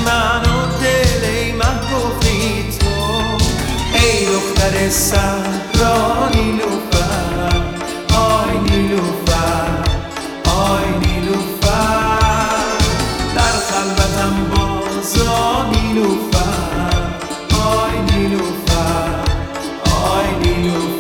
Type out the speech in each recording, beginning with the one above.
منو دل ای من گفتی تو، ای دختر صحرا نیلوفر، آی نیلوفر، آی نیلوفر، در خلوتم بازا نیلوفر، آی نیلوفر، آی نیلوفر.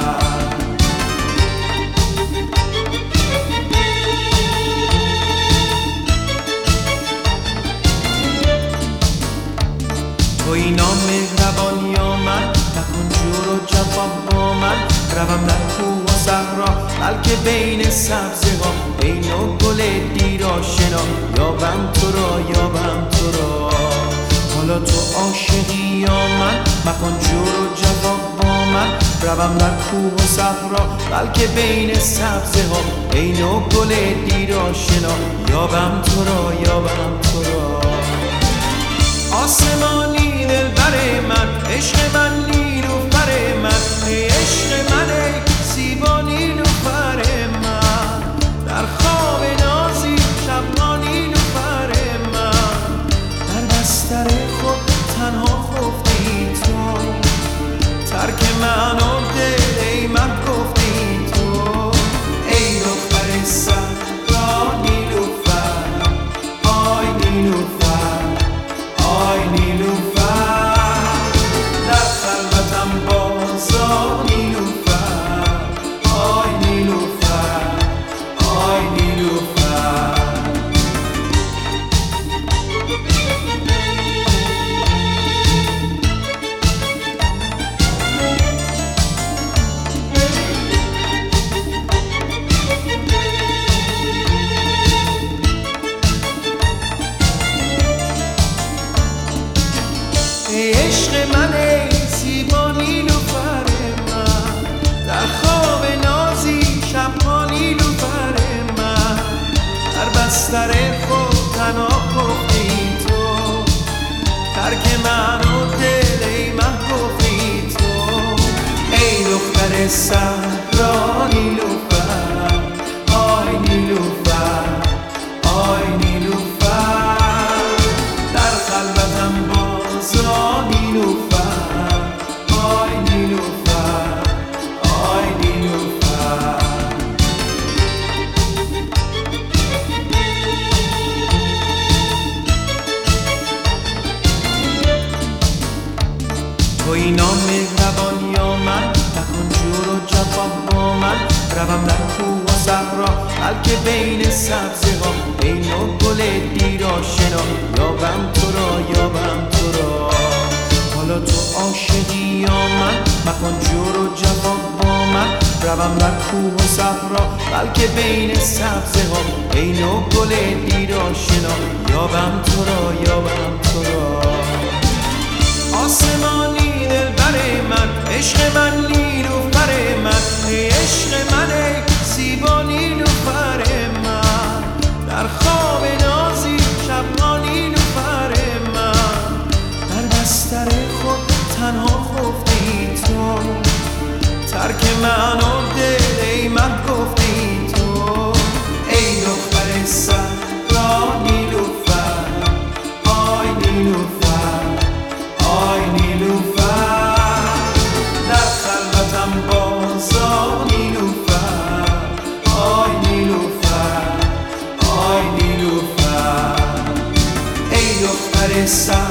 توی نامهربان یا من، نکن جور و جفا با من، روم در کوه و صحرا بلکه بین سبزه ها، ای نوع گل دیر آشنا، یابم تو را، یابم تو را. حالا تو عاشقی یا من، مکن جور و جفا با من، روم در کوه و صحرا بلکه بین سبزه ها، ای نوع گل دیر آشنا، یابم تو را، یابم تو را. آسمانی دلبر من، عشق من نیلوفر من، ای عشق من ای زیبا نیلوفر من، در خواب نازی شبها نیلوفر من، در بستر خود تنها خفتی تو، ترک من و دل ای من گفتی تو، ای دختر صحرا نیلوفر، آی نیلوفر، آی نیلوفر، در خلوتم بازا نیلوفر، آی نیلوفر، آی نیلوفر. ای عشق من ای زیبا نیلوفر من، در خواب نازی شبها نیلوفر من، در بستر خود تنها خفتی تو، ترک من و دل ای من گفتی تو، ای دختر صحرا نیلوفر، آی نیلوفر، آی نیلوفر، در خلوتم بازا نیلوفر، آی نیلوفر، آی نیلوفر. توی نامهربان یا من، نکن جور و جفا با من، روم در کوه و صحرا بلکه بین سبزه ها، ای نوع گل دیر آشنا، یابم تو را، یابم تو را. حالا تو عاشقی یا من، مکن جور و جفا با من، روم در کوه و صحرا بلکه بین سبزه ها، ای نوع گل دیر آشنا، یابم تو را، یابم تو را. آسمانی دلبر من، عشق من نیلوفر من، ای عشق من ای زیبا نیلوفر من، در خواب نازی شبها نیلوفر من، در بستر خود تنها خفتی تو، ترک من و دل ای من گفتی تو، ای دختر صحرا نیلوفر، آی نیلوفر، آی نیلوفر، در خلوتم بازا نیلوفر، آی نیلوفر، آی نیلوفر، ای دختر